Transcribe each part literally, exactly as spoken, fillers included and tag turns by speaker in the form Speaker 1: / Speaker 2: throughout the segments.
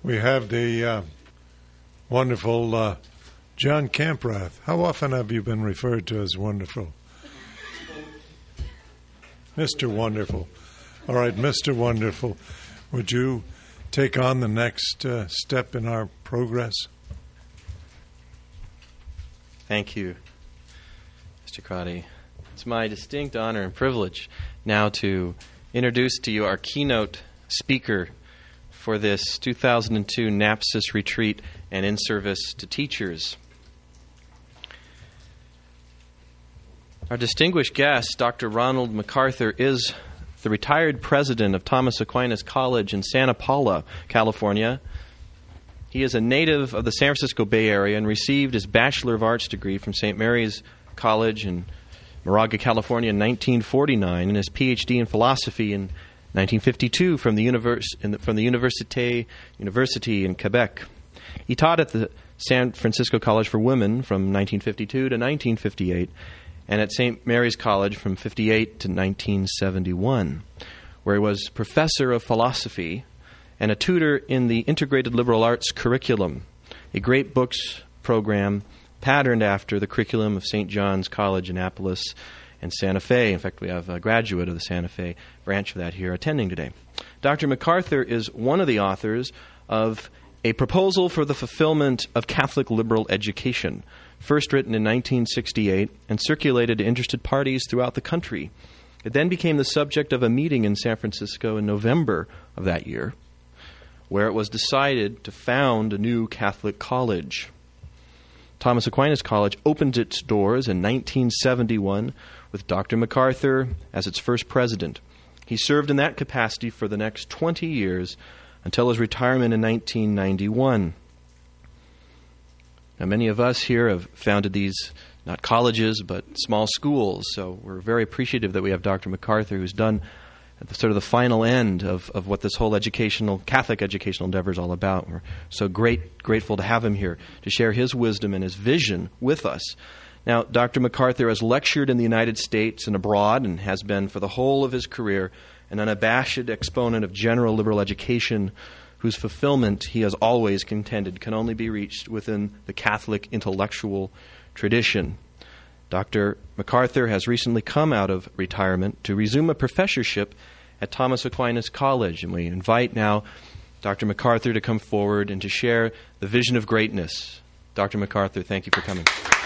Speaker 1: we have the uh, wonderful uh, John Camprath. How often have you been referred to as wonderful? Mister Wonderful. All right, Mister Wonderful, would you take on the next uh, step in our progress?
Speaker 2: Thank you, Mister Crotty. It's my distinct honor and privilege now to introduce to you our keynote speaker for this two thousand two NAPSIS Retreat and In Service to Teachers. Our distinguished guest, Doctor Ronald MacArthur, is the retired president of Thomas Aquinas College in Santa Paula, California. He is a native of the San Francisco Bay Area and received his Bachelor of Arts degree from Saint Mary's College in Moraga, California in nineteen forty-nine, and his P H D in philosophy in nineteen fifty-two from the, univers- in the, from the Université University in Quebec. He taught at the San Francisco College for Women from nineteen fifty-two to nineteen fifty-eight, and at Saint Mary's College from fifty-eight to nineteen seventy-one, where he was professor of philosophy and a tutor in the Integrated Liberal Arts curriculum, a great books program patterned after the curriculum of Saint John's College, Annapolis, and Santa Fe. In fact, we have a graduate of the Santa Fe branch of that here attending today. Doctor MacArthur is one of the authors of A Proposal for the Fulfillment of Catholic Liberal Education, first written in nineteen sixty-eight and circulated to interested parties throughout the country. It then became the subject of a meeting in San Francisco in November of that year, where it was decided to found a new Catholic college. Thomas Aquinas College opened its doors in nineteen seventy-one with Doctor MacArthur as its first president. He served in that capacity for the next twenty years until his retirement in nineteen ninety-one. Now, many of us here have founded these, not colleges, but small schools, so we're very appreciative that we have Doctor MacArthur, who's done at the sort of the final end of, of what this whole educational, Catholic educational endeavor is all about. We're so great, grateful to have him here to share his wisdom and his vision with us. Now, Doctor MacArthur has lectured in the United States and abroad and has been, for the whole of his career, an unabashed exponent of general liberal education whose fulfillment, he has always contended, can only be reached within the Catholic intellectual tradition. Doctor MacArthur has recently come out of retirement to resume a professorship at Thomas Aquinas College, and we invite now Doctor MacArthur to come forward and to share the vision of greatness. Doctor MacArthur, thank you for coming.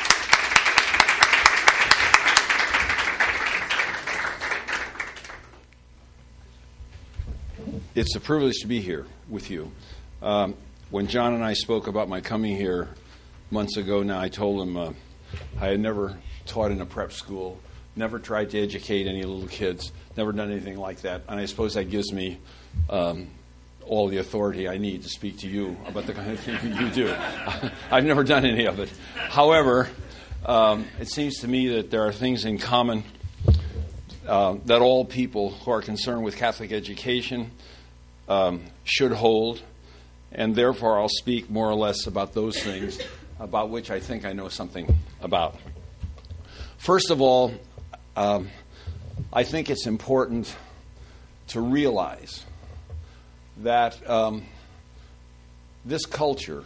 Speaker 3: It's a privilege to be here with you. Um, when John and I spoke about my coming here months ago now, I told him uh, I had never taught in a prep school, never tried to educate any little kids, never done anything like that. And I suppose that gives me um, all the authority I need to speak to you about the kind of thing you do. I've never done any of it. However, um, it seems to me that there are things in common uh, that all people who are concerned with Catholic education um, should hold. And therefore, I'll speak more or less about those things about which I think I know something about. First of all, um, I think it's important to realize that um, this culture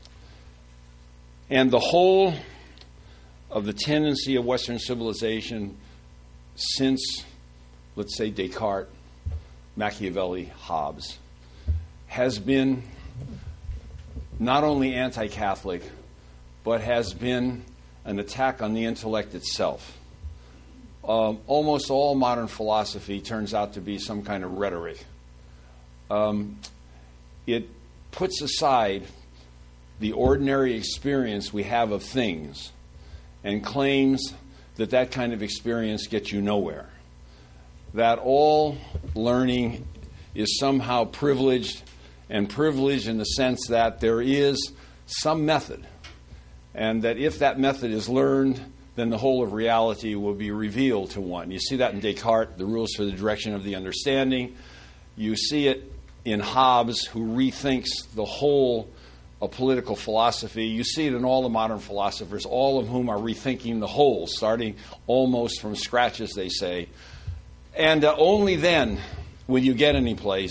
Speaker 3: and the whole of the tendency of Western civilization since, let's say, Descartes, Machiavelli, Hobbes, has been not only anti-Catholic, but has been an attack on the intellect itself. Um, almost all modern philosophy turns out to be some kind of rhetoric. Um, it puts aside the ordinary experience we have of things and claims that that kind of experience gets you nowhere. That all learning is somehow privileged, and privileged in the sense that there is some method, and that if that method is learned, then the whole of reality will be revealed to one. You see that in Descartes, the rules for the direction of the understanding. You see it in Hobbes, who rethinks the whole of political philosophy. You see it in all the modern philosophers, all of whom are rethinking the whole, starting almost from scratch, as they say. And uh, only then will you get any place.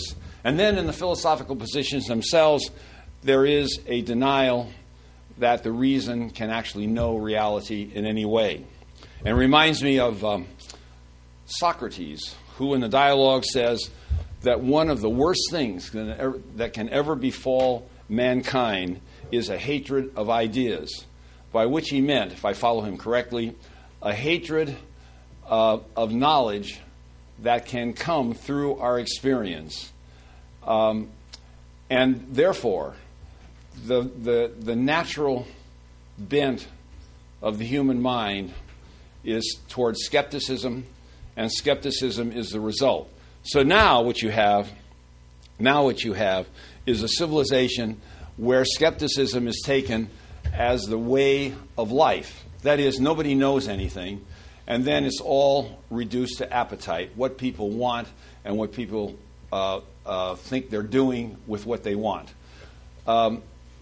Speaker 3: And then in the philosophical positions themselves, there is a denial that the reason can actually know reality in any way. And it reminds me of um, Socrates, who in the dialogue says that one of the worst things that can ever befall mankind is a hatred of ideas, by which he meant, if I follow him correctly, a hatred uh, of knowledge that can come through our experience. Um, and therefore, the, the, the natural bent of the human mind is towards skepticism, and skepticism is the result. So now what you have, now what you have is a civilization where skepticism is taken as the way of life. That is, nobody knows anything, and then it's all reduced to appetite, what people want and what people uh, uh, think they're doing with what they want. Um,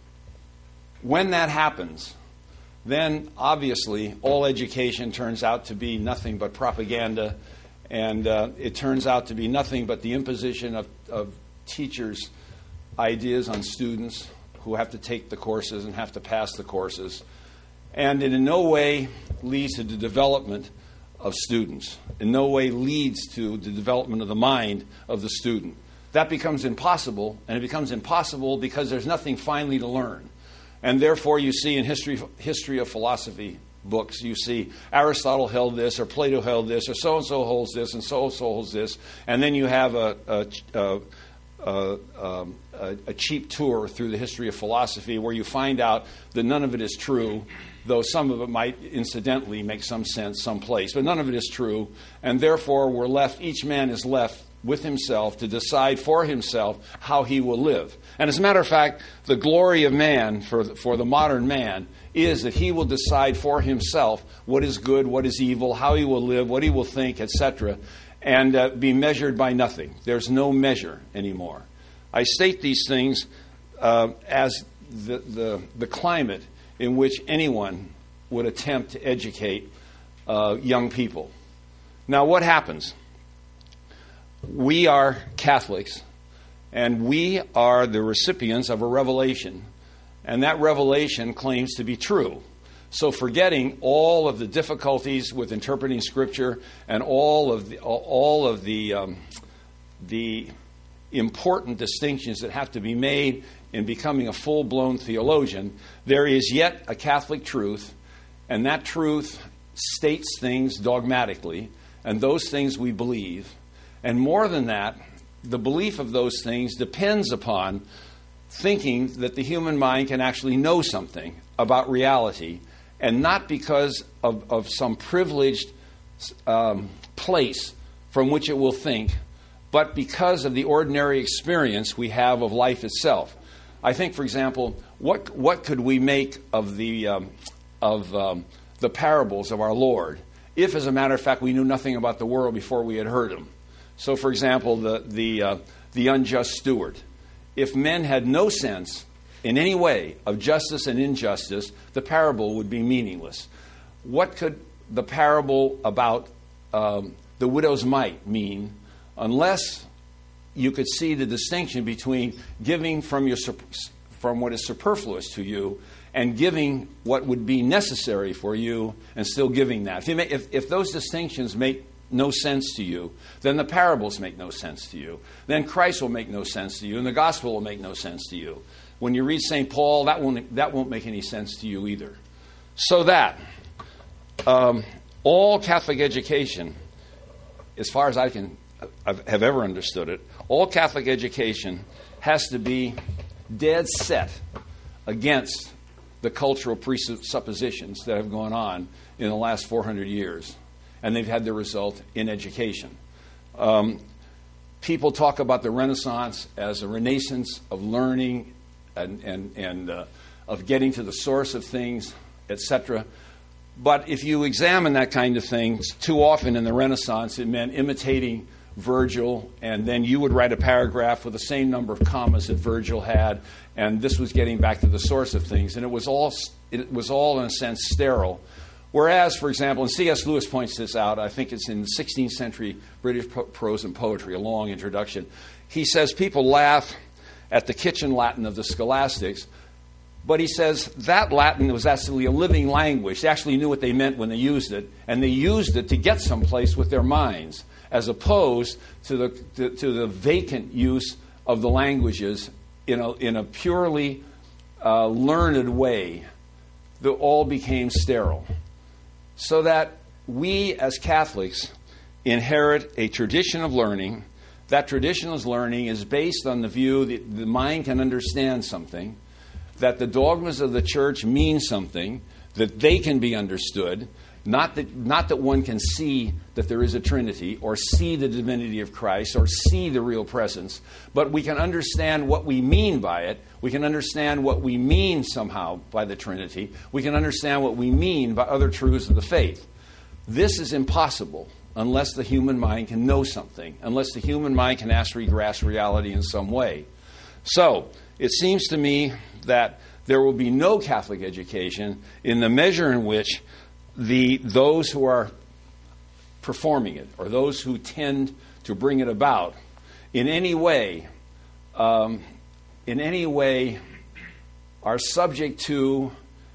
Speaker 3: when that happens, then obviously all education turns out to be nothing but propaganda, and uh, it turns out to be nothing but the imposition of, of teachers' ideas on students who have to take the courses and have to pass the courses. And it in no way leads to the development of students. In no way leads to the development of the mind of the student. That becomes impossible, and it becomes impossible because there's nothing finally to learn. And therefore you see in history, history of philosophy books, you see Aristotle held this, or Plato held this, or so-and-so holds this, and so-and-so holds this. And then you have a, a, a Uh, um, a, a cheap tour through the history of philosophy where you find out that none of it is true, though some of it might incidentally make some sense someplace. But none of it is true, and therefore we're left, each man is left with himself to decide for himself how he will live. And as a matter of fact, the glory of man for the, for the modern man is that he will decide for himself what is good, what is evil, how he will live, what he will think, et cetera, and uh, be measured by nothing. There's no measure anymore. I state these things uh, as the, the, the climate in which anyone would attempt to educate uh, young people. Now, what happens? We are Catholics, and we are the recipients of a revelation, and that revelation claims to be true. So forgetting all of the difficulties with interpreting Scripture and all of the, all of the, um, the important distinctions that have to be made in becoming a full-blown theologian, there is yet a Catholic truth, and that truth states things dogmatically, and those things we believe. And more than that, the belief of those things depends upon thinking that the human mind can actually know something about reality, and not because of, of some privileged um, place from which it will think, but because of the ordinary experience we have of life itself. I think, for example, what what could we make of the um, of um, the parables of our Lord, if, as a matter of fact, we knew nothing about the world before we had heard them? So, for example, the the uh, the unjust steward. If men had no sense in any way of justice and injustice, the parable would be meaningless. What could the parable about um, the widow's mite mean unless you could see the distinction between giving from your from what is superfluous to you and giving what would be necessary for you and still giving that? If, you may, if, if those distinctions make no sense to you, then the parables make no sense to you. Then Christ will make no sense to you, and the gospel will make no sense to you. When you read Saint Paul, that won't, that won't make any sense to you either. So that um, all Catholic education, as far as I can have ever understood it, all Catholic education has to be dead set against the cultural presuppositions that have gone on in the last four hundred years. And they've had their result in education. Um, people talk about the Renaissance as a renaissance of learning and, and, and uh, of getting to the source of things, et cetera. But if you examine that kind of thing, too often in the Renaissance, it meant imitating Virgil, and then you would write a paragraph with the same number of commas that Virgil had, and this was getting back to the source of things. And it was all, it was all in a sense, sterile. Whereas, for example, and C S Lewis points this out, I think it's in the sixteenth century British prose and poetry, a long introduction. he says people laugh at the kitchen Latin of the scholastics, but he says that Latin was actually a living language. They actually knew what they meant when they used it, and they used it to get someplace with their minds, as opposed to the to, to the vacant use of the languages in a, in a purely uh, learned way that all became sterile. So that we as Catholics inherit a tradition of learning. That tradition of learning is based on the view that the mind can understand something, that the dogmas of the church mean something, that they can be understood, not that, not that one can see that there is a Trinity or see the divinity of Christ or see the real presence, but we can understand what we mean by it. We can understand what we mean somehow by the Trinity. We can understand what we mean by other truths of the faith. This is impossible unless the human mind can know something, unless the human mind can actually grasp reality in some way. So, it seems to me that there will be no Catholic education in the measure in which the those who are performing it, or those who tend to bring it about, in any way, um, in any way, are subject to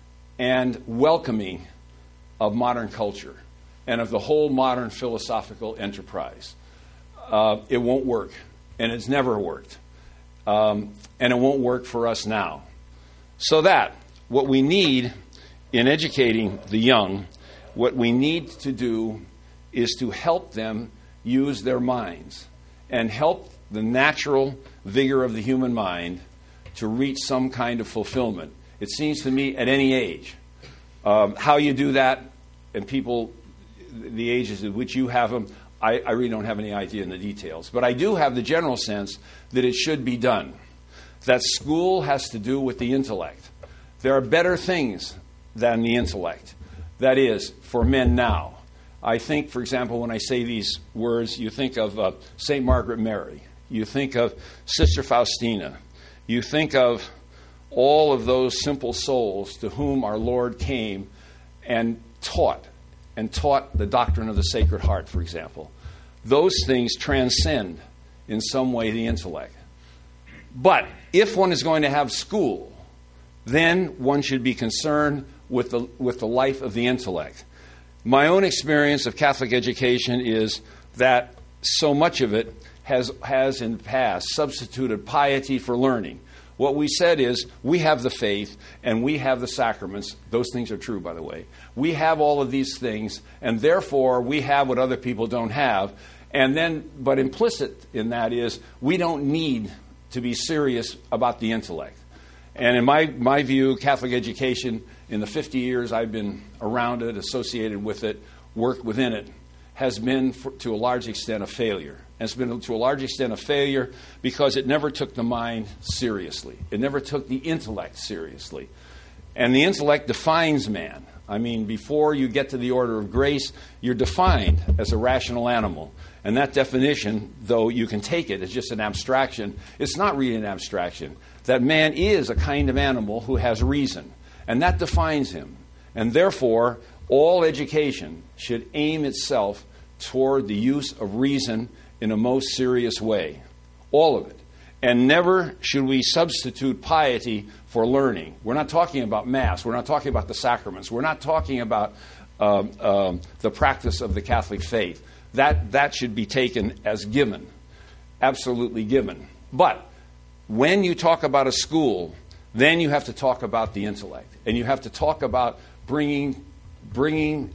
Speaker 3: and welcoming of modern culture and of the whole modern philosophical enterprise. Uh, it won't work, and it's never worked. Um, and it won't work for us now. So that what we need in educating the young, what we need to do is to help them use their minds and help the natural vigor of the human mind to reach some kind of fulfillment. It seems to me at any age. Um, how you do that, and people, the ages at which you have them, I, I really don't have any idea in the details. But I do have the general sense that it should be done. That school has to do with the intellect. There are better things than the intellect. That is, for men now. I think, for example, when I say these words, you think of uh, Saint Margaret Mary. You think of Sister Faustina. You think of all of those simple souls to whom our Lord came and taught, and taught the doctrine of the Sacred Heart, for example. Those things transcend, in some way, the intellect. But if one is going to have school, then one should be concerned with the with the life of the intellect. My own experience of Catholic education is that so much of it has, has in the past substituted piety for learning. What we said is, we have the faith and we have the sacraments. Those things are true, by the way. We have all of these things, and therefore we have what other people don't have. And then, but implicit in that is, we don't need to be serious about the intellect. And in my, my view, Catholic education, in the fifty years I've been around it, associated with it, worked within it, has been, for, to a large extent, a failure. And it's been, to a large extent, a failure because it never took the mind seriously. It never took the intellect seriously. And the intellect defines man. I mean, before you get to the order of grace, you're defined as a rational animal. And that definition, though you can take it as just an abstraction, it's not really an abstraction. That man is a kind of animal who has reason. And that defines him. And therefore, all education should aim itself toward the use of reason in a most serious way. All of it. And never should we substitute piety for learning. We're not talking about Mass. We're not talking about the sacraments. We're not talking about um, um, the practice of the Catholic faith. That, that should be taken as given. Absolutely given. But when you talk about a school, then you have to talk about the intellect. And you have to talk about bringing, bringing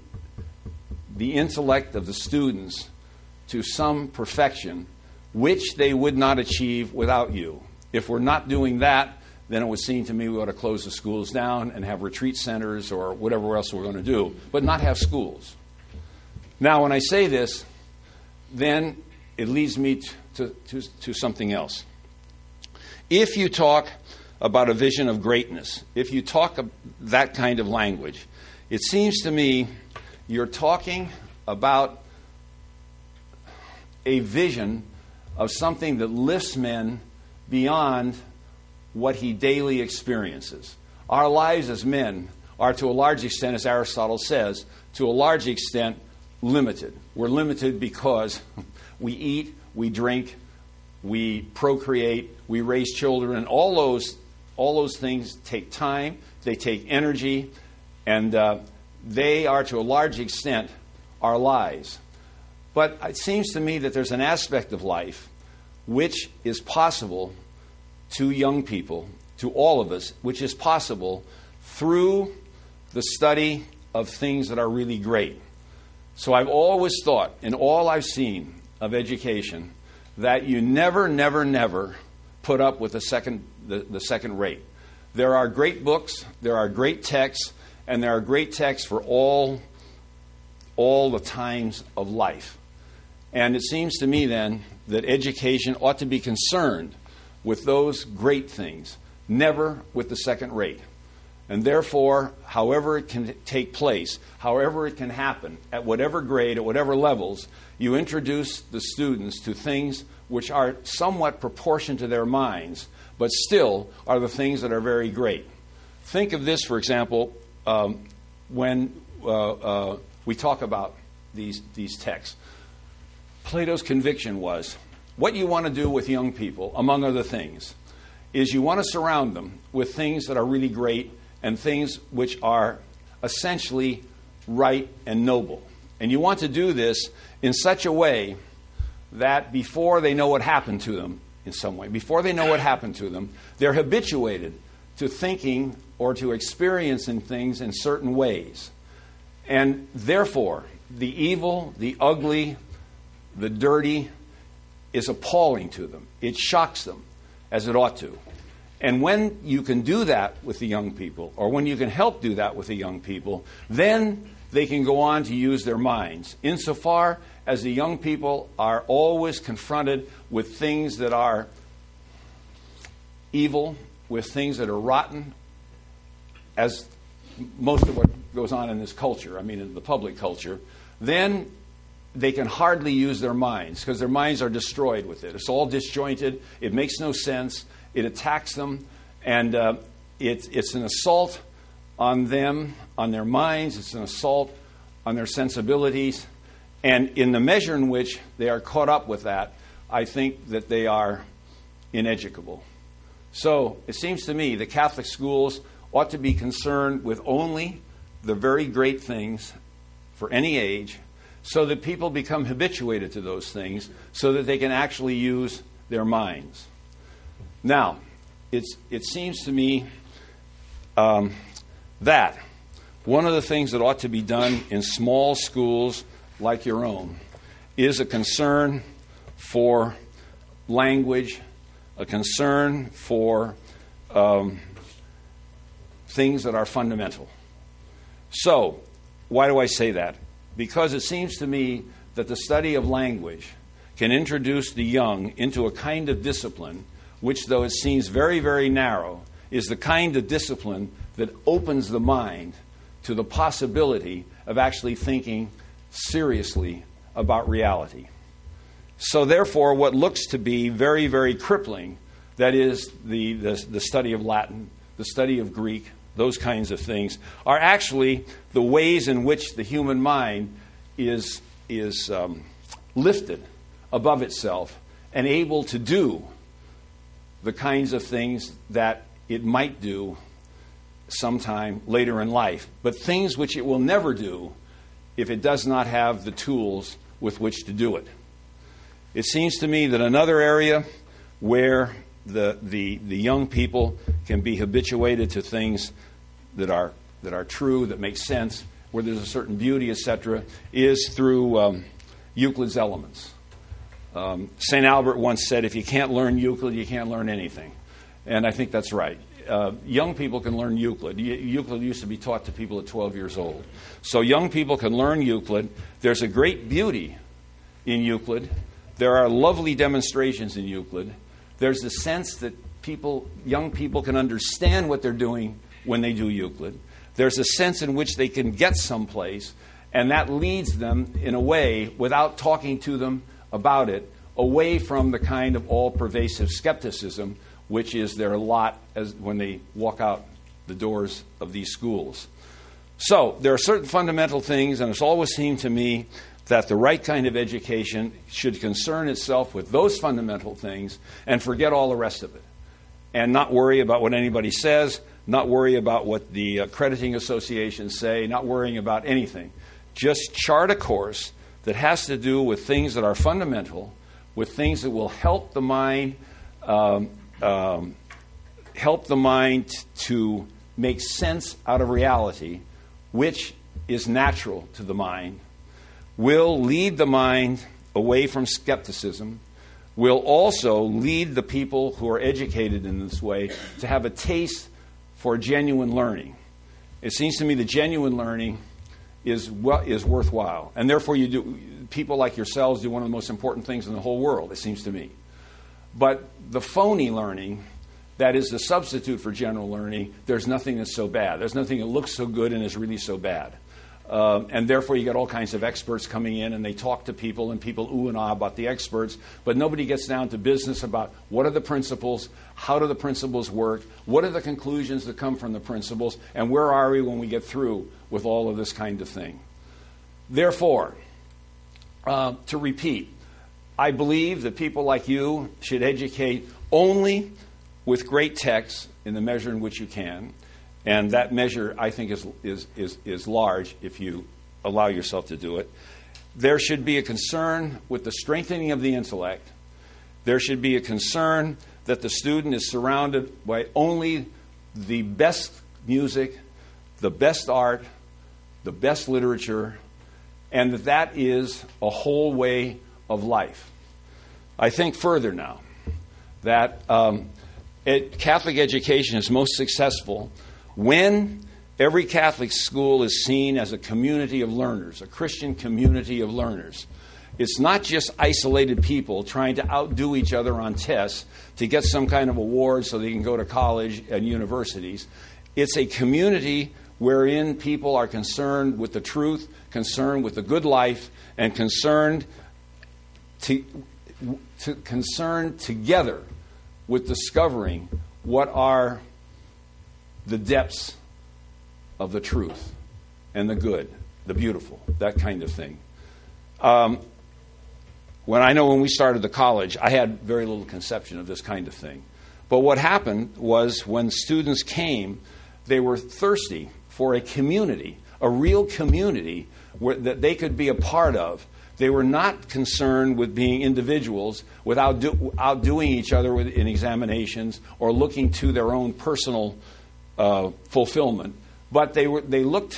Speaker 3: the intellect of the students to some perfection which they would not achieve without you. If we're not doing that, then it would seem to me we ought to close the schools down and have retreat centers or whatever else we're going to do, but not have schools. Now, when I say this, then it leads me to, to, to something else. If you talk about a vision of greatness, if you talk that kind of language, it seems to me you're talking about a vision of something that lifts men beyond what he daily experiences. Our lives as men are, to a large extent, as Aristotle says, to a large extent, limited. We're limited because we eat, we drink, we procreate, we raise children, and all those all those things take time, they take energy, and uh, they are to a large extent our lives. But it seems to me that there's an aspect of life which is possible to young people, to all of us, which is possible through the study of things that are really great. So I've always thought, in all I've seen of education, that you never, never, never put up with the second, the, the second rate. There are great books, there are great texts, and there are great texts for all, all the times of life. And it seems to me then that education ought to be concerned with those great things, never with the second rate. And therefore, however it can take place, however it can happen, at whatever grade, at whatever levels, you introduce the students to things which are somewhat proportioned to their minds, but still are the things that are very great. Think of this, for example, um, when uh, uh, we talk about these, these texts. Plato's conviction was, what you want to do with young people, among other things, is you want to surround them with things that are really great and things which are essentially right and noble. And you want to do this in such a way that before they know what happened to them in some way, before they know what happened to them, they're habituated to thinking or to experiencing things in certain ways. And therefore, the evil, the ugly, the dirty is appalling to them. It shocks them, as it ought to. And when you can do that with the young people, or when you can help do that with the young people, then they can go on to use their minds. Insofar as the young people are always confronted with things that are evil, with things that are rotten, as most of what goes on in this culture, I mean in the public culture, then they can hardly use their minds because their minds are destroyed with it. It's all disjointed. It makes no sense. It attacks them, and uh, it, it's an assault on them, on their minds. It's an assault on their sensibilities. And in the measure in which they are caught up with that, I think that they are ineducable. So it seems to me the Catholic schools ought to be concerned with only the very great things for any age, so that people become habituated to those things, so that they can actually use their minds. Now, it's, it seems to me um, that one of the things that ought to be done in small schools like your own is a concern for language, a concern for um, things that are fundamental. So, why do I say that? Because it seems to me that the study of language can introduce the young into a kind of discipline which, though it seems very, very narrow, is the kind of discipline that opens the mind to the possibility of actually thinking seriously about reality. So therefore, what looks to be very, very crippling, that is the, the, the study of Latin, the study of Greek, those kinds of things, are actually the ways in which the human mind is, is um, lifted above itself and able to do the kinds of things that it might do sometime later in life, but things which it will never do if it does not have the tools with which to do it. It seems to me that another area where the the, the young people can be habituated to things that are that are true, that make sense, where there's a certain beauty, et cetera, is through um, Euclid's Elements. Um, Saint Albert once said, if you can't learn Euclid, you can't learn anything. And I think that's right. Uh, young people can learn Euclid. Euclid used to be taught to people at twelve years old. So young people can learn Euclid. There's a great beauty in Euclid. There are lovely demonstrations in Euclid. There's the sense that people, young people can understand what they're doing when they do Euclid. There's a sense in which they can get someplace, and that leads them in a way, without talking to them about it, away from the kind of all-pervasive skepticism which is their lot as when they walk out the doors of these schools. So there are certain fundamental things, and it's always seemed to me that the right kind of education should concern itself with those fundamental things and forget all the rest of it, and not worry about what anybody says, not worry about what the accrediting associations say, not worrying about anything. Just chart a course that has to do with things that are fundamental, with things that will help the mind, um, um, help the mind to make sense out of reality, which is natural to the mind, will lead the mind away from skepticism, will also lead the people who are educated in this way to have a taste for genuine learning. It seems to me that genuine learning is well, is worthwhile, and therefore you do. People like yourselves do one of the most important things in the whole world, it seems to me. But the phony learning, that is the substitute for general learning, there's nothing that's so bad. There's nothing that looks so good and is really so bad. Um, and therefore, you get all kinds of experts coming in, and they talk to people, and people ooh and ah about the experts, but nobody gets down to business about what are the principles, how do the principles work, what are the conclusions that come from the principles, and where are we when we get through with all of this kind of thing. Therefore, uh, to repeat, I believe that people like you should educate only with great texts in the measure in which you can. And that measure, I think, is, is, is, is large if you allow yourself to do it. There should be a concern with the strengthening of the intellect. There should be a concern that the student is surrounded by only the best music, the best art, the best literature, and that that is a whole way of life. I think further now that um, it, Catholic education is most successful when every Catholic school is seen as a community of learners, a Christian community of learners. It's not just isolated people trying to outdo each other on tests to get some kind of award so they can go to college and universities. It's a community wherein people are concerned with the truth, concerned with the good life, and concerned to, to concerned together with discovering what are the depths of the truth and the good, the beautiful, that kind of thing. Um, when I know when we started the college, I had very little conception of this kind of thing. But what happened was when students came, they were thirsty for a community, a real community where, that they could be a part of. They were not concerned with being individuals without do, outdoing each other in examinations or looking to their own personal Uh, fulfillment, but they were they looked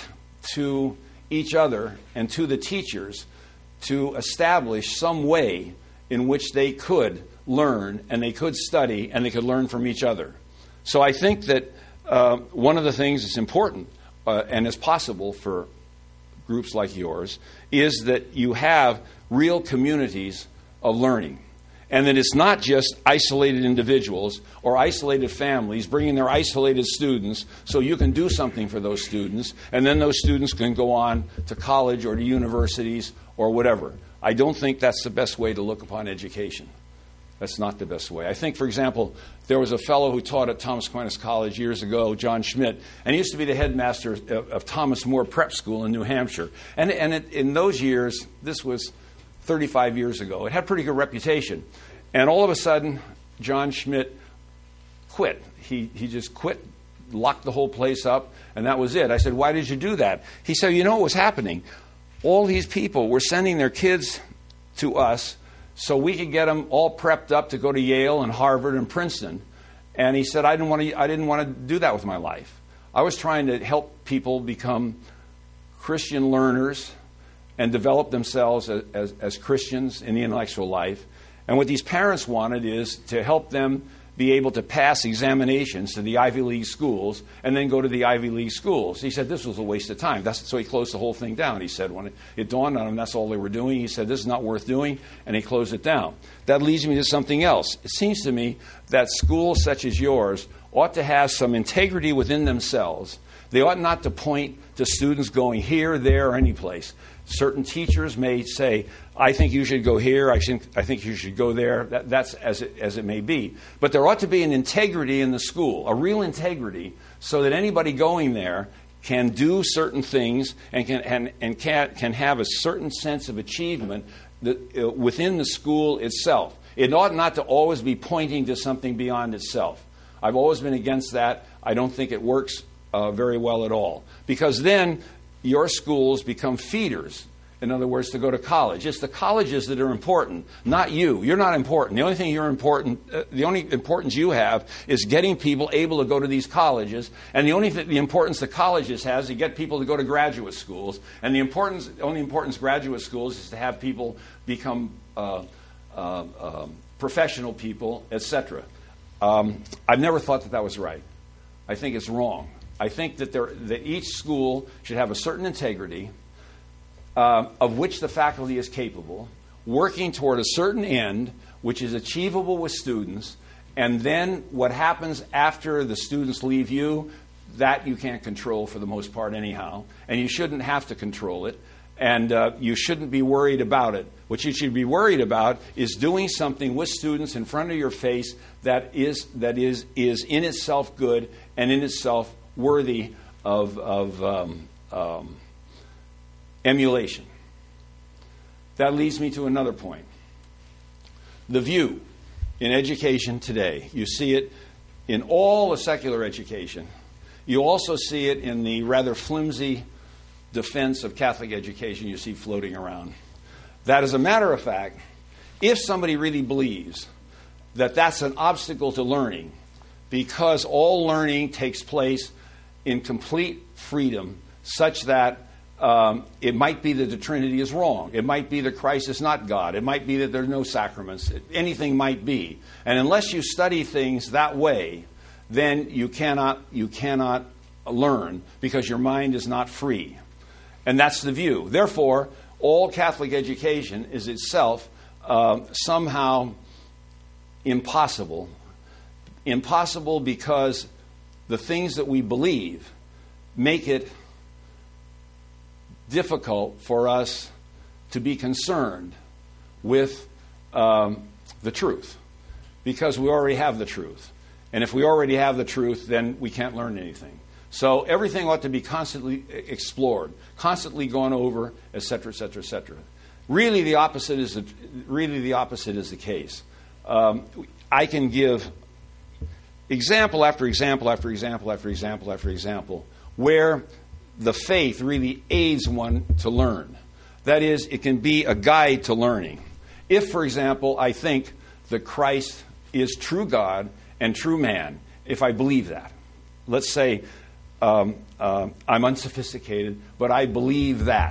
Speaker 3: to each other and to the teachers to establish some way in which they could learn and they could study and they could learn from each other. So I think that uh, one of the things that's important uh, and is possible for groups like yours is that you have real communities of learning. And that it's not just isolated individuals or isolated families bringing their isolated students so you can do something for those students, and then those students can go on to college or to universities or whatever. I don't think that's the best way to look upon education. That's not the best way. I think, for example, there was a fellow who taught at Thomas Aquinas College years ago, John Schmidt, and he used to be the headmaster of, of Thomas More Prep School in New Hampshire. And, and it, in those years, this was thirty-five years ago. It had a pretty good reputation. And all of a sudden, John Schmidt quit. He he just quit, locked the whole place up, and that was it. I said, why did you do that? He said, you know what was happening? All these people were sending their kids to us so we could get them all prepped up to go to Yale and Harvard and Princeton. And he said, I didn't want to, I didn't want to do that with my life. I was trying to help people become Christian learners and develop themselves as, as, as Christians in the intellectual life. And what these parents wanted is to help them be able to pass examinations to the Ivy League schools and then go to the Ivy League schools. He said this was a waste of time. That's, so he closed the whole thing down. He said when it, it dawned on him that's all they were doing, he said this is not worth doing, and he closed it down. That leads me to something else. It seems to me that schools such as yours ought to have some integrity within themselves. They ought not to point to students going here, there, or any place. Certain teachers may say, I think you should go here, I think, I think you should go there. That, that's as it, as it may be. But there ought to be an integrity in the school, a real integrity, so that anybody going there can do certain things and can and, and can, can have a certain sense of achievement that, uh, within the school itself. It ought not to always be pointing to something beyond itself. I've always been against that. I don't think it works uh, very well at all. Because then your schools become feeders. In other words, to go to college. It's the colleges that are important, not you. You're not important. The only thing you're important, uh, the only importance you have is getting people able to go to these colleges. And the only th- the importance the colleges has is to get people to go to graduate schools. And the importance, only importance graduate schools is to have people become uh, uh, um, professional people, et cetera. Um, I've never thought that that was right. I think it's wrong. I think that there, that each school should have a certain integrity, Uh, of which the faculty is capable, working toward a certain end, which is achievable with students, and then what happens after the students leave you, that you can't control for the most part anyhow, and you shouldn't have to control it, and uh, you shouldn't be worried about it. What you should be worried about is doing something with students in front of your face that is that is is in itself good and in itself worthy of of um, um, emulation. That leads me to another point. The view in education today. You see it in all the secular education. You also see it in the rather flimsy defense of Catholic education you see floating around. That, as a matter of fact, if somebody really believes that that's an obstacle to learning, because all learning takes place in complete freedom, such that Um, it might be that the Trinity is wrong. It might be that Christ is not God. It might be that there are no sacraments. Anything might be. And unless you study things that way, then you cannot you cannot learn because your mind is not free. And that's the view. Therefore, all Catholic education is itself uh, somehow impossible. Impossible because the things that we believe make it difficult for us to be concerned with um, the truth, because we already have the truth. And if we already have the truth, then we can't learn anything. So everything ought to be constantly explored, constantly gone over, et cetera, et cetera, et cetera. Really, the opposite is the, really the opposite is the case. Um, I can give example after example after example after example after example where the faith really aids one to learn. That is, it can be a guide to learning. If, for example, I think that Christ is true God and true man, if I believe that. Let's say um, uh, I'm unsophisticated, but I believe that.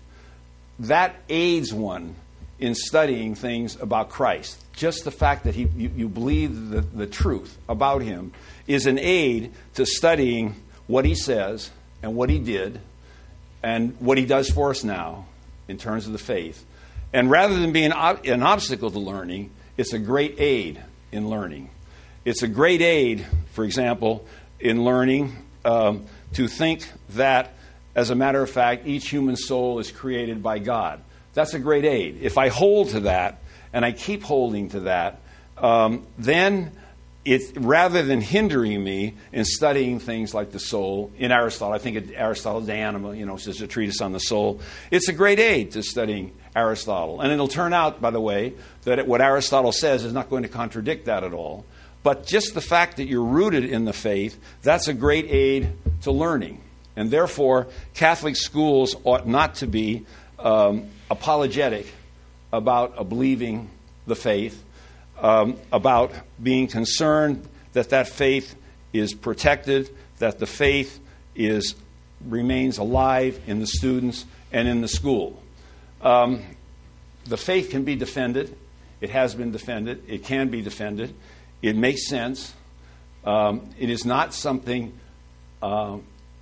Speaker 3: That aids one in studying things about Christ. Just the fact that he, you, you believe the, the truth about him is an aid to studying what he says and what he did, and what he does for us now in terms of the faith. And rather than being an obstacle to learning, it's a great aid in learning. It's a great aid, for example, in learning um, to think that, as a matter of fact, each human soul is created by God. That's a great aid. If I hold to that, and I keep holding to that, um, then It, rather than hindering me in studying things like the soul, in Aristotle, I think it, Aristotle De Anima, you know, says a treatise on the soul. It's a great aid to studying Aristotle. And it'll turn out, by the way, that it, what Aristotle says is not going to contradict that at all. But just the fact that you're rooted in the faith, that's a great aid to learning. And therefore, Catholic schools ought not to be um, apologetic about a believing the faith, Um, about being concerned that that faith is protected, that the faith is remains alive in the students and in the school. Um, the faith can be defended. It has been defended. It can be defended. It makes sense. Um, it is not something uh,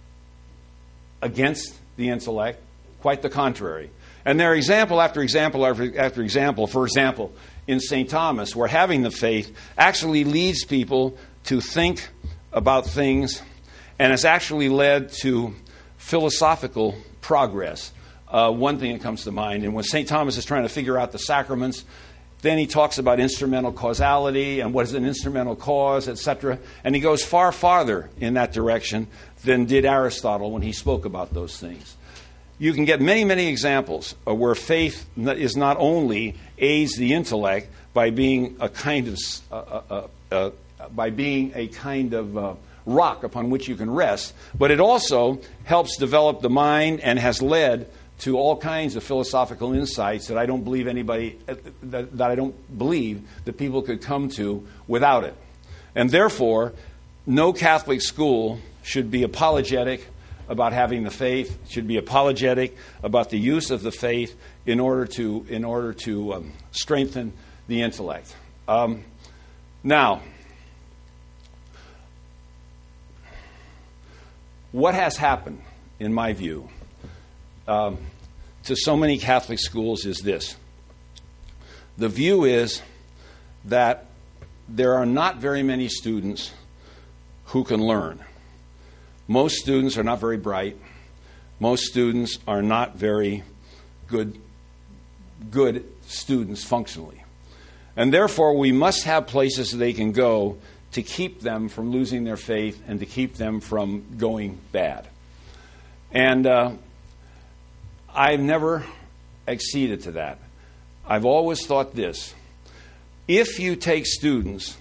Speaker 3: against the intellect. Quite the contrary. And there are example after example after, after example. For example, in Saint Thomas, where having the faith actually leads people to think about things and has actually led to philosophical progress. Uh, one thing that comes to mind, and when Saint Thomas is trying to figure out the sacraments, Then he talks about instrumental causality and what is an instrumental cause, et cetera. And he goes far farther in that direction than did Aristotle when he spoke about those things. You can get many, many examples of where faith is not only aids the intellect by being a kind of uh, uh, uh, by being a kind of uh, rock upon which you can rest, but it also helps develop the mind and has led to all kinds of philosophical insights that I don't believe anybody that, that I don't believe that people could come to without it. And therefore, no Catholic school should be apologetic about having the faith, should be apologetic about the use of the faith in order to in order to um, strengthen the intellect. Um, now, what has happened, in my view, um, to so many Catholic schools is this. The view is that there are not very many students who can learn. Most students are not very bright. Most students are not very good, good students functionally. And therefore, we must have places they can go to keep them from losing their faith and to keep them from going bad. And uh, I've never acceded to that. I've always thought this. If you take students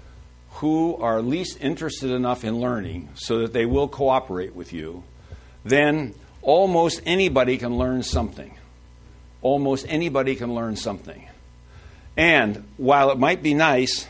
Speaker 3: who are at least interested enough in learning so that they will cooperate with you, then almost anybody can learn something. Almost anybody can learn something. And while it might be nice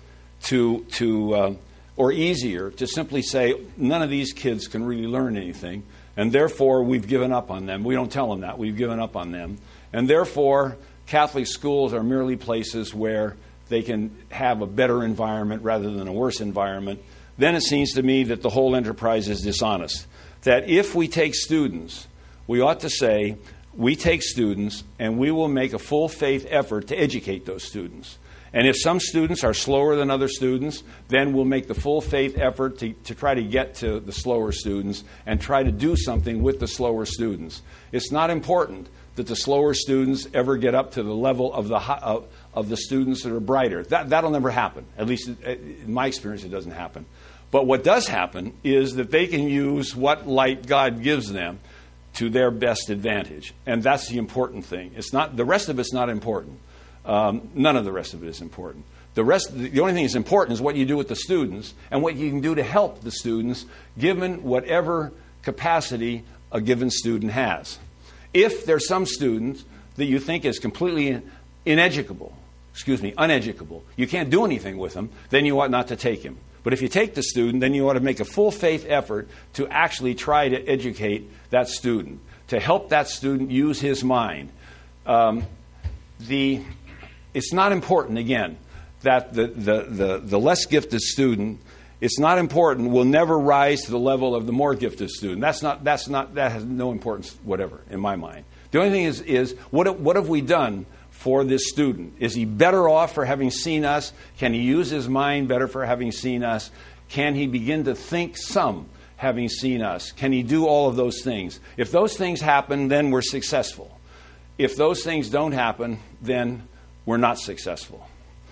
Speaker 3: to, to uh, or easier to simply say, none of these kids can really learn anything, and therefore we've given up on them. We don't tell them that. We've given up on them. And therefore, Catholic schools are merely places where they can have a better environment rather than a worse environment. Then it seems to me that the whole enterprise is dishonest. That if we take students, we ought to say, we take students and we will make a full faith effort to educate those students. And if some students are slower than other students, then we'll make the full faith effort to, to try to get to the slower students and try to do something with the slower students. It's not important that the slower students ever get up to the level of the of, of the students that are brighter. That, that'll never happen. At least in my experience, it doesn't happen. But what does happen is that they can use what light God gives them to their best advantage. And that's the important thing. It's not, the rest of it's not important. Um, none of the rest of it is important. The rest, the only thing that's important is what you do with the students and what you can do to help the students given whatever capacity a given student has. If there's some student that you think is completely ineducable, excuse me, uneducable, you can't do anything with him, then you ought not to take him. But if you take the student, then you ought to make a full faith effort to actually try to educate that student, to help that student use his mind. Um, the, it's not important, again, that the, the, the, the less gifted student, it's not important, will never rise to the level of the more gifted student. That's not, that's not, that has no importance whatever in my mind. The only thing is, is what, what have we done for this student? Is he better off for having seen us? Can he use his mind better for having seen us? Can he begin to think some having seen us? Can he do all of those things? If those things happen, then we're successful. If those things don't happen, then we're not successful.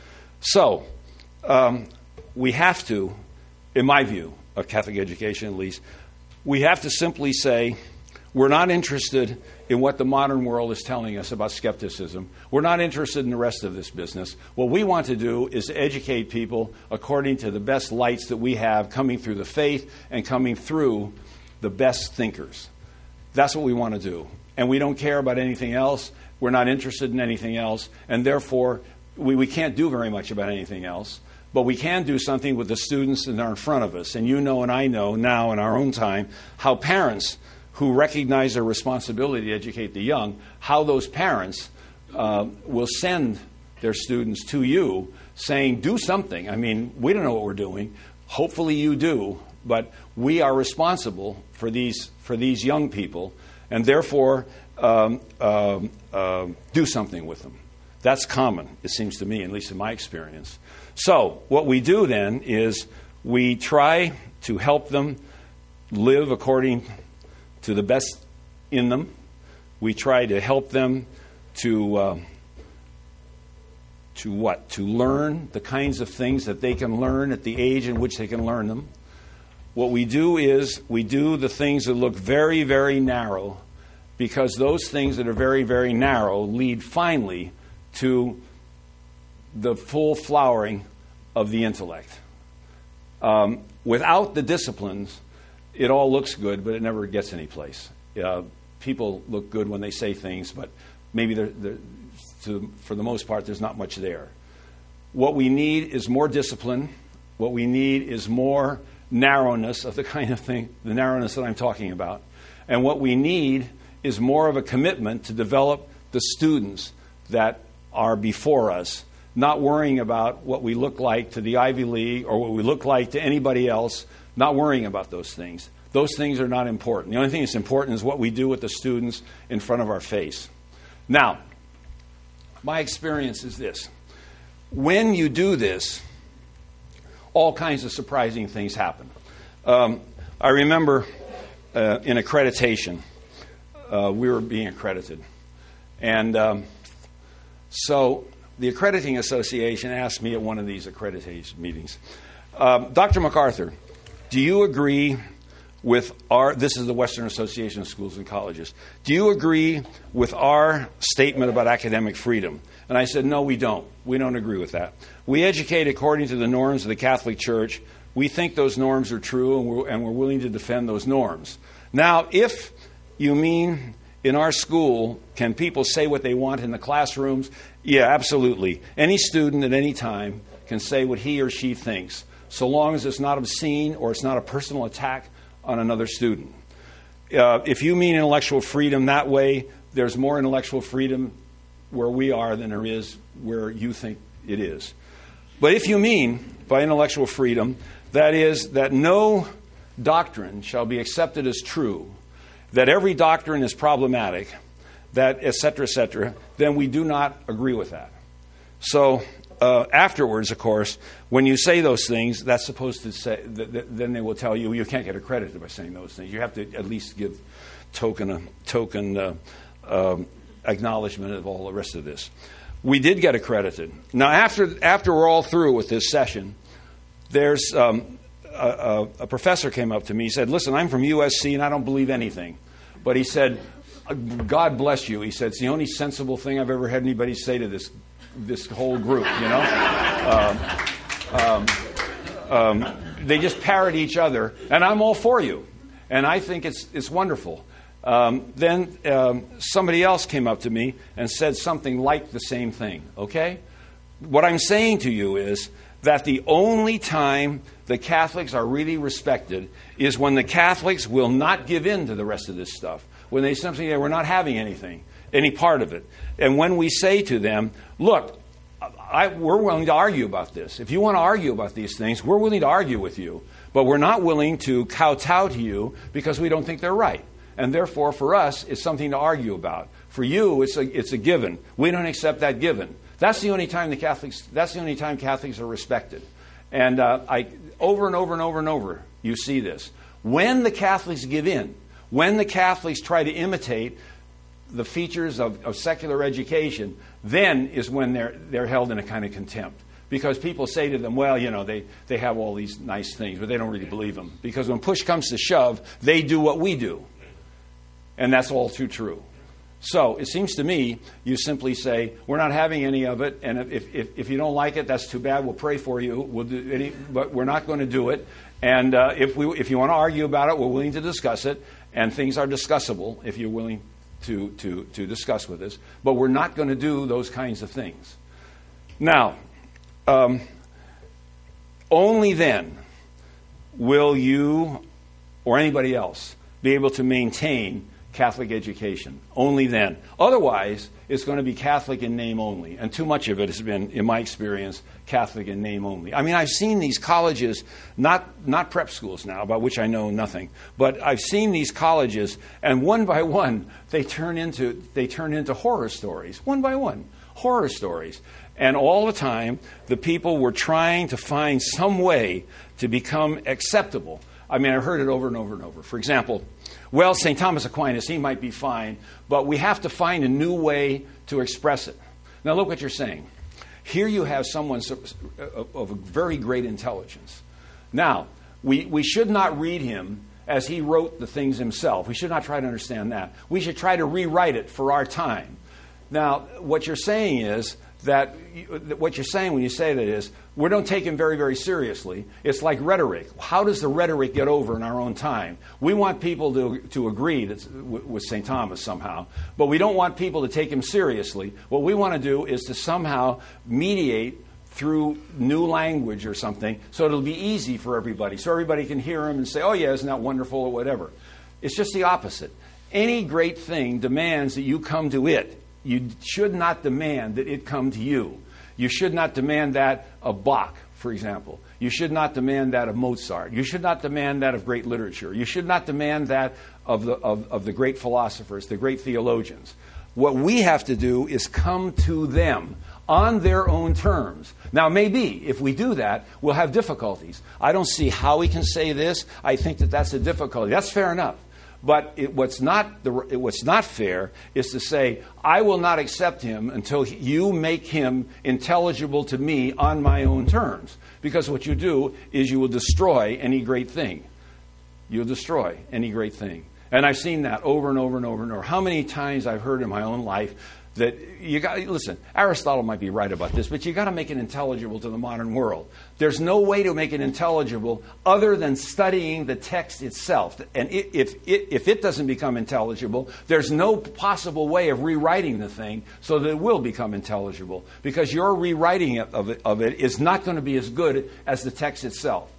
Speaker 3: So, um, we have to, in my view, of Catholic education at least, we have to simply say, we're not interested in what the modern world is telling us about skepticism. We're not interested in the rest of this business. What we want to do is to educate people according to the best lights that we have coming through the faith and coming through the best thinkers. That's what we want to do. And we don't care about anything else. We're not interested in anything else. And therefore, we, we can't do very much about anything else. But we can do something with the students that are in front of us. And you know and I know now in our own time how parents who recognize their responsibility to educate the young, how those parents uh, will send their students to you saying, do something. I mean, we don't know what we're doing. Hopefully you do. But we are responsible for these for these young people. And therefore, um, uh, uh, do something with them. That's common, it seems to me, at least in my experience. So what we do then is we try to help them live according to the best in them. We try to help them to uh, to what? To learn the kinds of things that they can learn at the age in which they can learn them. What we do is we do the things that look very, very narrow, because those things that are very, very narrow lead finally to the full flowering of the intellect. Um, without the disciplines, it all looks good, but it never gets any place. Uh, people look good when they say things, but maybe they're, they're, to, for the most part, there's not much there. What we need is more discipline. What we need is more narrowness of the kind of thing, the narrowness that I'm talking about. And what we need is more of a commitment to develop the students that are before us, not worrying about what we look like to the Ivy League or what we look like to anybody else, not worrying about those things. Those things are not important. The only thing that's important is what we do with the students in front of our face. Now, my experience is this. When you do this, all kinds of surprising things happen. Um, I remember uh, in accreditation, uh, we were being accredited. And um, so the Accrediting Association asked me at one of these accreditation meetings, um, Doctor MacArthur, do you agree with our, this is the Western Association of Schools and Colleges, do you agree with our statement about academic freedom? And I said, no, we don't. We don't agree with that. We educate according to the norms of the Catholic Church. We think those norms are true, and we're, and we're willing to defend those norms. Now, if you mean in our school, can people say what they want in the classrooms? Yeah, absolutely. Any student at any time can say what he or she thinks, so long as it's not obscene or it's not a personal attack on another student. Uh, if you mean intellectual freedom that way, there's more intellectual freedom where we are than there is where you think it is. But if you mean by intellectual freedom, that is that no doctrine shall be accepted as true, that every doctrine is problematic, that et cetera, et cetera, then we do not agree with that. So uh, afterwards, of course, when you say those things, that's supposed to say, th- th- then they will tell you you can't get accredited by saying those things. You have to at least give token uh, token uh, um, acknowledgement of all the rest of this. We did get accredited. Now, after after we're all through with this session, there's um, a, a, a professor came up to me. He said, listen, I'm from U S C and I don't believe anything. But he said, God bless you. He said, it's the only sensible thing I've ever had anybody say to this this whole group, you know? um, um, um, they just parrot each other, and I'm all for you. And I think it's it's wonderful. Um, then um, somebody else came up to me and said something like the same thing, okay? What I'm saying to you is that the only time the Catholics are really respected is when the Catholics will not give in to the rest of this stuff, when they simply say, we're not having anything, any part of it. And when we say to them, look, I, we're willing to argue about this. If you want to argue about these things, we're willing to argue with you. But we're not willing to kowtow to you because we don't think they're right. And therefore, for us, it's something to argue about. For you, it's a, it's a given. We don't accept that given. That's the only time the Catholics. That's the only time Catholics are respected. And uh, I, over and over and over and over, you see this. When the Catholics give in, when the Catholics try to imitate the features of, of secular education, then is when they're they're held in a kind of contempt. Because people say to them, well, you know, they, they have all these nice things, but they don't really believe them. Because when push comes to shove, they do what we do. And that's all too true. So it seems to me you simply say, we're not having any of it, and if, if, if you don't like it, that's too bad. We'll pray for you, we'll do any, but we're not going to do it. And uh, if we if you want to argue about it, we're willing to discuss it, and things are discussable if you're willing to, to, to discuss with us. But we're not going to do those kinds of things. Now, um, only then will you or anybody else be able to maintain Catholic education. Only then. Otherwise, it's going to be Catholic in name only. And too much of it has been, in my experience, Catholic in name only. I mean, I've seen these colleges, not not prep schools now, about which I know nothing, but I've seen these colleges, and one by one, they turn into they turn into horror stories. One by one, horror stories. And all the time, the people were trying to find some way to become acceptable. I mean, I heard it over and over and over. For example, well, Saint Thomas Aquinas, he might be fine, but we have to find a new way to express it. Now, look what you're saying. Here you have someone of a very great intelligence. Now, we, we should not read him as he wrote the things himself. We should not try to understand that. We should try to rewrite it for our time. Now, what you're saying is that, what you're saying when you say that is, we don't take him very, very seriously. It's like rhetoric. How does the rhetoric get over in our own time? We want people to, to agree that's, with Saint Thomas somehow, but we don't want people to take him seriously. What we want to do is to somehow mediate through new language or something so it'll be easy for everybody, so everybody can hear him and say, oh yeah, isn't that wonderful, or whatever. It's just the opposite. Any great thing demands that you come to it. You should not demand that it come to you. You should not demand that of Bach, for example. You should not demand that of Mozart. You should not demand that of great literature. You should not demand that of the, of, of the great philosophers, the great theologians. What we have to do is come to them on their own terms. Now, maybe if we do that, we'll have difficulties. I don't see how we can say this. I think that that's a difficulty. That's fair enough. But it, what's not the, it, what's not fair is to say, I will not accept him until you make him intelligible to me on my own terms. Because what you do is you will destroy any great thing. You'll destroy any great thing. And I've seen that over and over and over and over. How many times I've heard in my own life that you got, listen, Aristotle might be right about this, but you got to make it intelligible to the modern world. There's no way to make it intelligible other than studying the text itself. And it, if, it, if it doesn't become intelligible, there's no possible way of rewriting the thing so that it will become intelligible, because your rewriting of it, of it is not going to be as good as the text itself.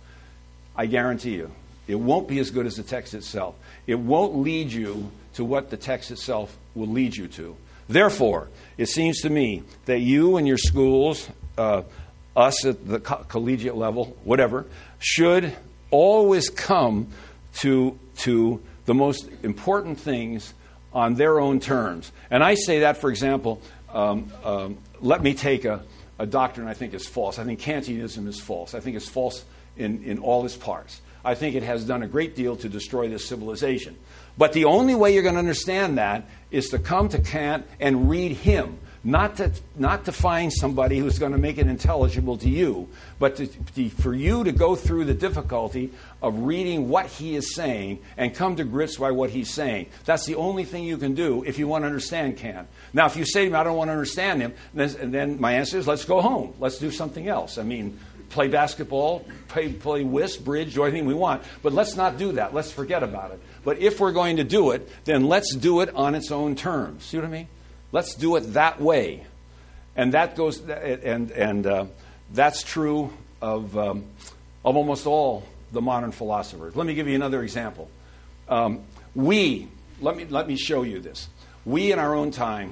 Speaker 3: I guarantee you. It won't be as good as the text itself. It won't lead you to what the text itself will lead you to. Therefore, it seems to me that you and your schools, uh, us at the co- collegiate level, whatever, should always come to, to the most important things on their own terms. And I say that, for example, um, um, let me take a, a doctrine I think is false. I think Kantianism is false. I think it's false in, in all its parts. I think it has done a great deal to destroy this civilization. But the only way you're going to understand that is to come to Kant and read him, not to not to find somebody who's going to make it intelligible to you, but to, to, for you to go through the difficulty of reading what he is saying and come to grips by what he's saying. That's the only thing you can do if you want to understand Kant. Now, if you say to me, I don't want to understand him, then, then my answer is, let's go home. Let's do something else. I mean, play basketball, play, play whist, bridge, do anything we want. But let's not do that. Let's forget about it. But if we're going to do it, then let's do it on its own terms. See what I mean? Let's do it that way. And that goes, and and uh, that's true of um, of almost all the modern philosophers. Let me give you another example. Um, we, let me let me show you this. We in our own time,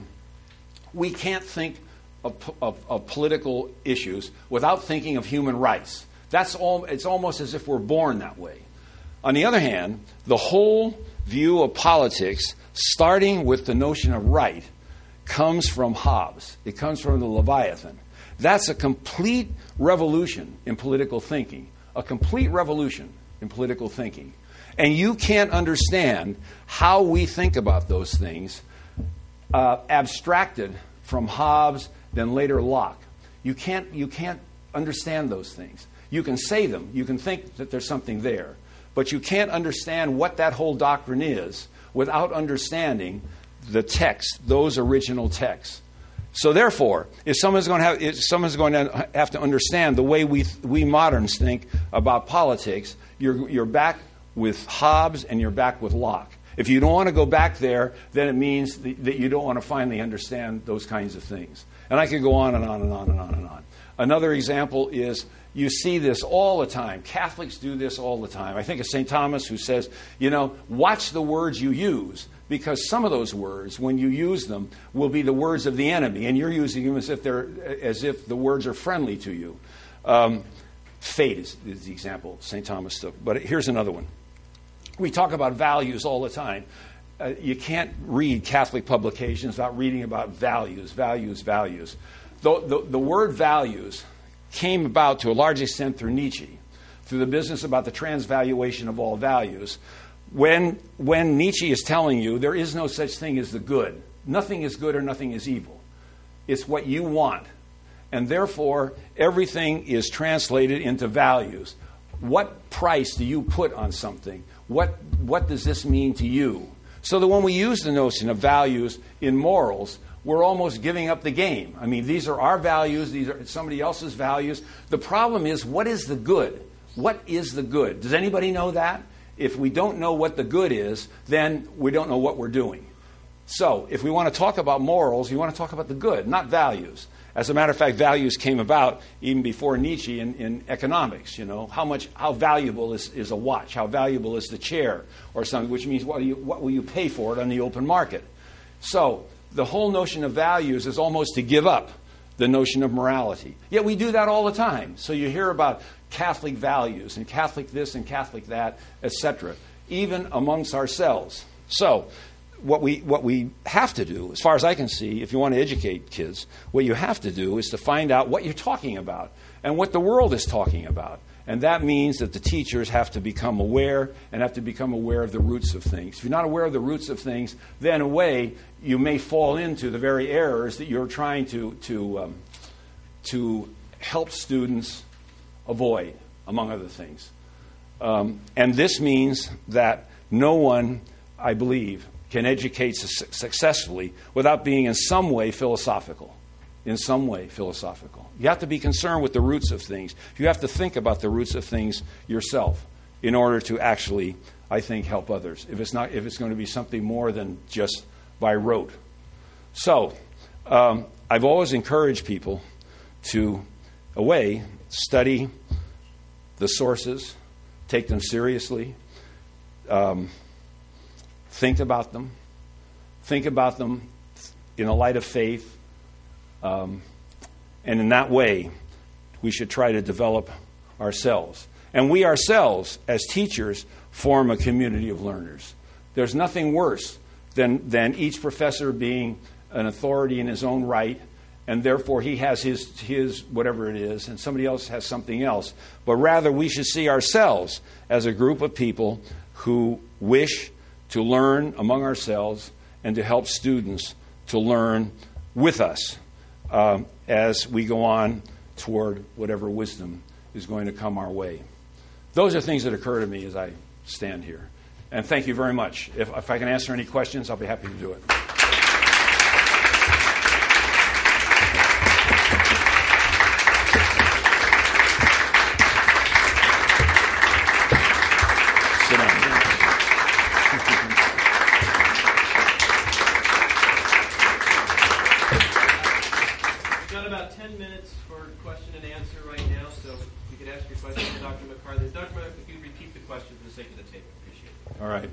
Speaker 3: we can't think Of, of, of political issues without thinking of human rights. That's all. It's almost as if we're born that way. On the other hand, the whole view of politics, starting with the notion of right, comes from Hobbes. It comes from the Leviathan. That's a complete revolution in political thinking. A complete revolution in political thinking. And you can't understand how we think about those things uh, abstracted from Hobbes, then later Locke. You can't, you can't understand those things. You can say them. You can think that there's something there. But you can't understand what that whole doctrine is without understanding the text, those original texts. So therefore, if someone's going to have, if someone's going to have to understand the way we we moderns think about politics, you're you're back with Hobbes and you're back with Locke. If you don't want to go back there, then it means that you don't want to finally understand those kinds of things. And I could go on and on and on and on and on. Another example is you see this all the time. Catholics do this all the time. I think of Saint Thomas, who says, you know, watch the words you use, because some of those words, when you use them, will be the words of the enemy, and you're using them as if they're as if the words are friendly to you. Um, fate is, is the example Saint Thomas took. But here's another one. We talk about values all the time. Uh, you can't read Catholic publications without reading about values, values, values. The, the, the word values came about to a large extent through Nietzsche, through the business about the transvaluation of all values. When, when Nietzsche is telling you there is no such thing as the good, nothing is good or nothing is evil. It's what you want. and therefore everything is translated into values. What price do you put on something? What what does this mean to you? So that when we use the notion of values in morals, we're almost giving up the game. I mean, these are our values. These are somebody else's values. The problem is, what is the good? What is the good? Does anybody know that? If we don't know what the good is, then we don't know what we're doing. So if we want to talk about morals, we want to talk about the good, not values. As a matter of fact, values came about even before Nietzsche in, in economics. You know, how much, how valuable is, is a watch? How valuable is the chair or something? Which means what, do you, what will you pay for it on the open market? So the whole notion of values is almost to give up the notion of morality. Yet we do that all the time. So you hear about Catholic values and Catholic this and Catholic that, et cetera, even amongst ourselves. So what we what we have to do, as far as I can see, if you want to educate kids, what you have to do is to find out what you're talking about and what the world is talking about. And that means that the teachers have to become aware and have to become aware of the roots of things. If you're not aware of the roots of things, then in a way you may fall into the very errors that you're trying to to um, to help students avoid, among other things. Um, and this means that no one, I believe, can educate su- successfully without being in some way philosophical. In some way philosophical. You have to be concerned with the roots of things. You have to think about the roots of things yourself in order to actually, I think, help others. If it's not, if it's going to be something more than just by rote. So, um, I've always encouraged people to, away, study the sources, take them seriously, um, think about them, think about them in a light of faith, um, and in that way, we should try to develop ourselves. And we ourselves, as teachers, form a community of learners. There's nothing worse than, than each professor being an authority in his own right, and therefore he has his, his whatever it is, and somebody else has something else. But rather, we should see ourselves as a group of people who wish to learn among ourselves and to help students to learn with us uh, as we go on toward whatever wisdom is going to come our way. Those are things that occur to me as I stand here. And thank you very much. If, if I can answer any questions, I'll be happy to do it.
Speaker 4: All right.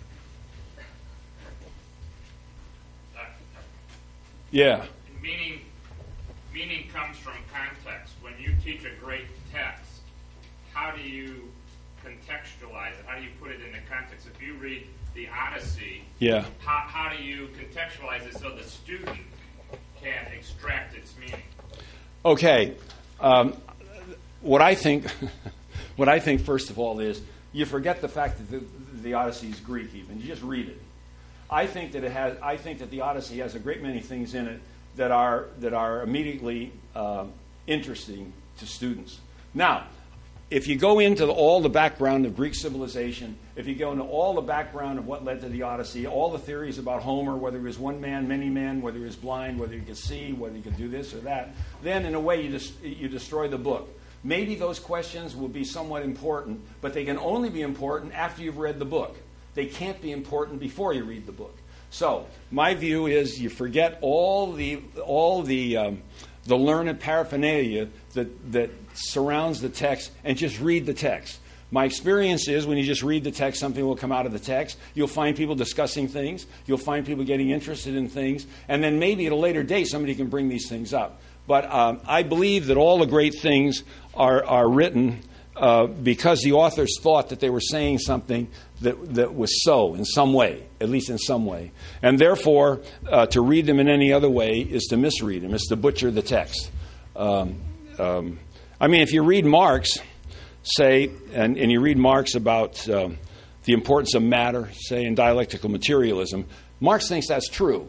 Speaker 3: Yeah.
Speaker 4: Meaning, meaning comes from context. When you teach a great text, how do you contextualize it? How do you put it into context? If you read the Odyssey,
Speaker 3: yeah.
Speaker 4: how, how do you contextualize it so the student can extract its meaning?
Speaker 3: Okay. Um, what I think, what I think, first of all, is you forget the fact that the, the Odyssey is Greek. Even you just read it. I think that it has. I think that the Odyssey has a great many things in it that are that are immediately uh, interesting to students. Now, if you go into the, all the background of Greek civilization, if you go into all the background of what led to the Odyssey, all the theories about Homer, whether he was one man, many men, whether he was blind, whether he could see, whether he could do this or that, then in a way you just you destroy the book. Maybe those questions will be somewhat important, but they can only be important after you've read the book. They can't be important before you read the book. So my view is you forget all the all the um, the learned paraphernalia that that surrounds the text and just read the text. My experience is when you just read the text, something will come out of the text. You'll find people discussing things. You'll find people getting interested in things. And then maybe at a later date somebody can bring these things up. But um, I believe that all the great things are, are written uh, because the authors thought that they were saying something that, that was so in some way, at least in some way. And therefore, uh, to read them in any other way is to misread them, is to butcher the text. Um, um, I mean, if you read Marx, say, and, and you read Marx about um, the importance of matter, say, in dialectical materialism, Marx thinks that's true.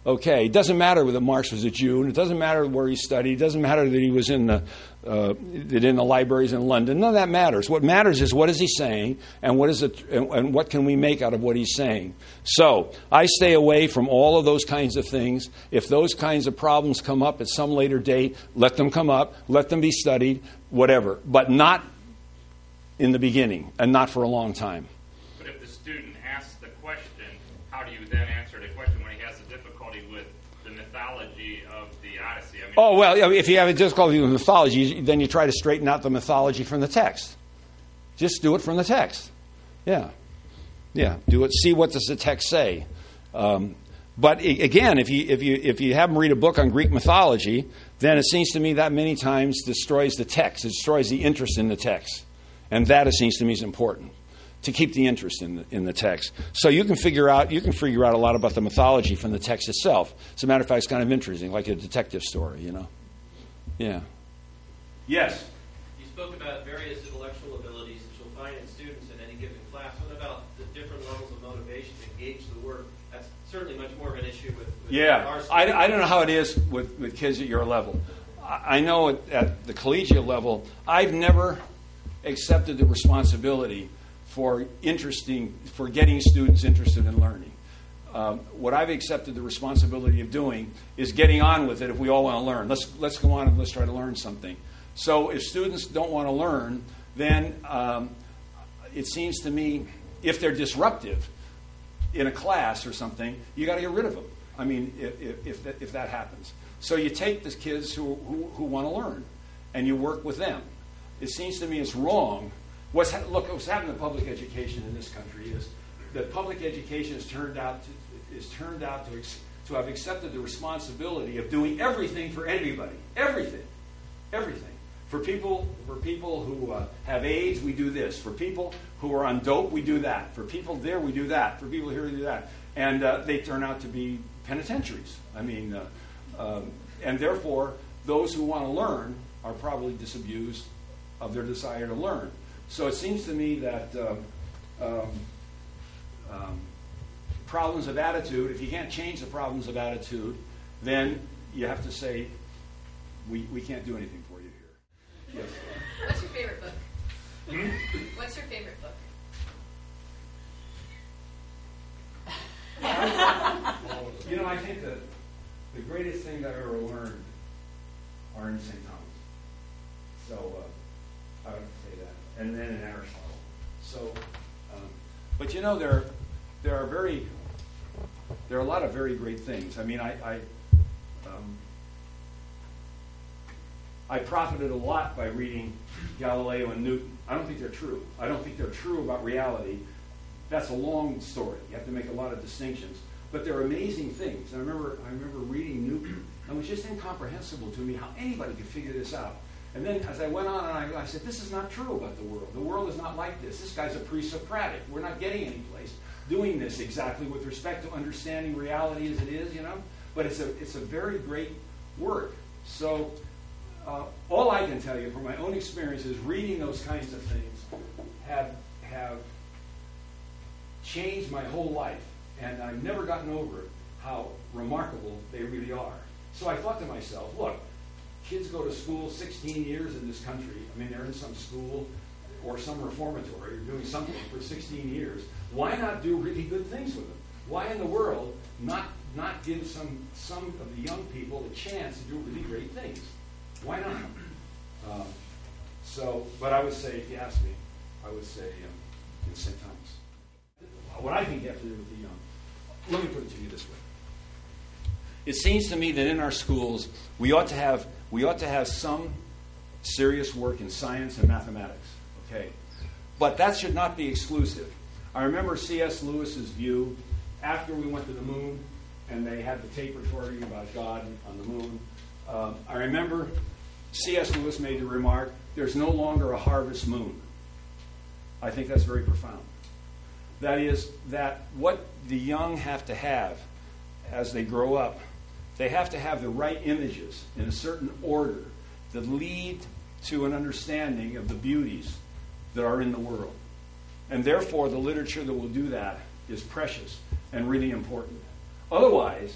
Speaker 3: Okay, it doesn't matter that Marx was a Jew, and it doesn't matter where he studied. It doesn't matter that he was in the uh, in the libraries in London. None of that matters. What matters is what is he saying, and what is it, and, and what can we make out of what he's saying. So I stay away from all of those kinds of things. If those kinds of problems come up at some later date, let them come up, let them be studied, whatever, but not in the beginning, and not for a long time.
Speaker 4: But if the student asks the question, how do you then answer the question when he has a difficulty with the mythology of the Odyssey? I mean,
Speaker 3: oh, well, if you have a difficulty with mythology, then you try to straighten out the mythology from the text. Just do it from the text. Yeah. Yeah. Do it. See what does the text say. Um, but again, if you if you if you have them read a book on Greek mythology, then it seems to me that many times destroys the text. It destroys the interest in the text. And that, it seems to me, is important, to keep the interest in the, in the text. So you can figure out you can figure out a lot about the mythology from the text itself. As a matter of fact, it's kind of interesting, like a detective story, you know. Yeah. Yes.
Speaker 2: You spoke about various intellectual abilities that you'll find in students in any given class. What about the different levels of motivation to engage the work? That's certainly much more of an issue with, with
Speaker 3: yeah.
Speaker 2: our students.
Speaker 3: I, I don't know how it is with, with kids at your level. I, I know at, at the collegiate level, I've never accepted the responsibility for interesting, for getting students interested in learning. Um, what I've accepted the responsibility of doing is getting on with it if we all want to learn. Let's let's go on and let's try to learn something. So if students don't want to learn, then um, it seems to me, if they're disruptive in a class or something, you got to get rid of them. I mean, if if, if, that, if that happens. So you take the kids who, who, who want to learn, and you work with them. It seems to me it's wrong. What's ha- look, what's happened to public education in this country is that public education has turned out to is turned out to ex- to have accepted the responsibility of doing everything for everybody, everything, everything. For people for people who uh, have AIDS, we do this. For people who are on dope, we do that. For people there, we do that. For people here, we do that. And uh, they turn out to be penitentiaries. I mean, uh, um, and therefore, those who want to learn are probably disabused of their desire to learn. So it seems to me that um, um, um, problems of attitude, if you can't change the problems of attitude, then you have to say, we, we can't do anything for you here. Yes.
Speaker 5: What's your favorite book?
Speaker 3: Hmm?
Speaker 5: What's your favorite book?
Speaker 3: You know, I think that the greatest thing that I ever learned are in Saint Thomas. So, uh, I would say that. And then in Aristotle. So, um, but you know, there, there are very, there are a lot of very great things. I mean, I, I, um, I profited a lot by reading Galileo and Newton. I don't think they're true. I don't think they're true about reality. That's a long story. You have to make a lot of distinctions. But they're amazing things. And I remember, I remember reading Newton, and it was just incomprehensible to me how anybody could figure this out. And then as I went on, and I, I said, this is not true about the world. The world is not like this. This guy's a pre-Socratic. We're not getting any place doing this exactly with respect to understanding reality as it is, you know. But it's a it's a very great work. So uh, all I can tell you from my own experience is reading those kinds of things have have changed my whole life. And I've never gotten over it, how remarkable they really are. So I thought to myself, look, kids go to school sixteen years in this country. I mean, they're in some school or some reformatory or doing something for sixteen years. Why not do really good things with them? Why in the world not not give some some of the young people a chance to do really great things? Why not? Um, so, but I would say, if you ask me, I would say um, in Saint Thomas. What I think you have to do with the young, let me put it to you this way. It seems to me that in our schools, we ought to have we ought to have some serious work in science and mathematics, okay? But that should not be exclusive. I remember C S Lewis's view after we went to the moon, and they had the tape recording about God on the moon. Um, I remember C S Lewis made the remark, "There's no longer a harvest moon." I think that's very profound. That is, that what the young have to have as they grow up, they have to have the right images in a certain order that lead to an understanding of the beauties that are in the world. And therefore, the literature that will do that is precious and really important. Otherwise,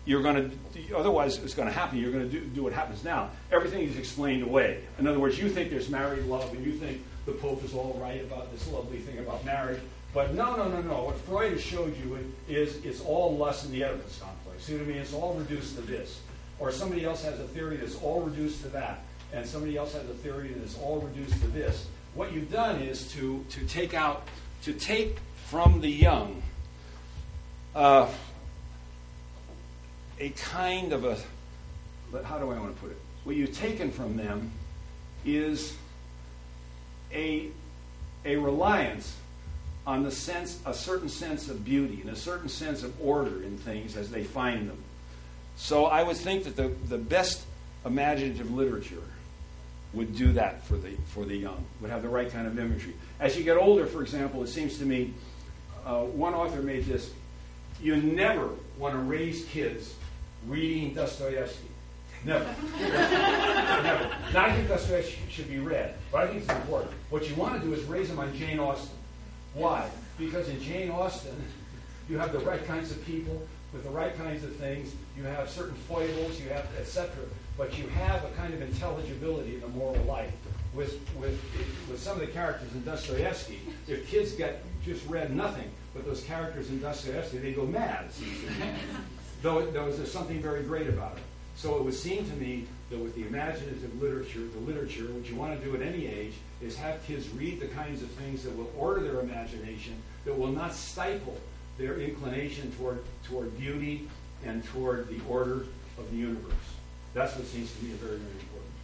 Speaker 3: you're going to, otherwise it's going to happen. You're going to do, do what happens now. Everything is explained away. In other words, you think there's married love, and you think the Pope is all right about this lovely thing about marriage. But no, no, no, no. What Freud has showed you is it's all lust in the Oedipus complex. See what I mean? It's all reduced to this. Or somebody else has a theory that's all reduced to that. And somebody else has a theory that's all reduced to this. What you've done is to, to take out, to take from the young uh, a kind of a, but how do I want to put it? What you've taken from them is a, a reliance on the sense, a certain sense of beauty and a certain sense of order in things as they find them. So I would think that the, the best imaginative literature would do that for the for the young, would have the right kind of imagery. As you get older, for example, it seems to me, uh, one author made this, you never want to raise kids reading Dostoevsky. Never. Never. Not I think Dostoevsky should be read, but I think it's important. What you want to do is raise them on Jane Austen. Why? Because in Jane Austen, you have the right kinds of people with the right kinds of things. You have certain foibles, you have et cetera. But you have a kind of intelligibility in the moral life. With with with some of the characters in Dostoevsky, if kids get just read nothing but those characters in Dostoevsky, they go mad. It seems to me. Though though there's something very great about it. So it would seem to me that with the imaginative literature, the literature, what you want to do at any age is have kids read the kinds of things that will order their imagination, that will not stifle their inclination toward toward beauty and toward the order of the universe. That's what seems to me very, very important.